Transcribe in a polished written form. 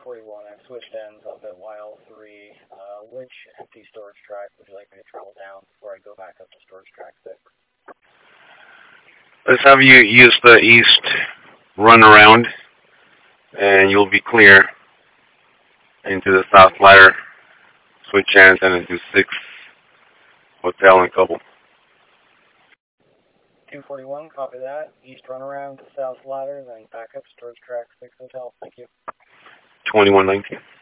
241, I've switched ends up at YL3. Which empty storage track would you like me to travel down before I go back up to storage track 6? Let's have you use the east run around, and you'll be clear into the south ladder. Switch ends and into 6 hotel and couple. 241, copy that. East run around to south ladder, then back up storage track 6 hotel. Thank you. 2119.